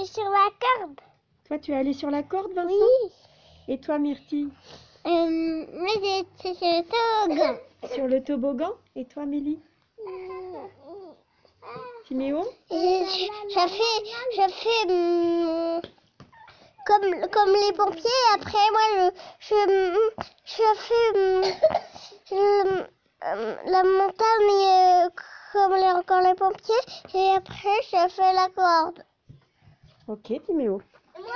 allée sur la corde. Toi, tu es allé sur la corde, Vincent? Oui. Et toi, Myrtille? Moi, j'étais sur le toboggan. Sur le toboggan? Et toi, Mélie? Timéo? Je fais comme les pompiers. Après, moi, je fais la montagne comme encore les pompiers. Et après, je fais la corde. Ok, Timéo.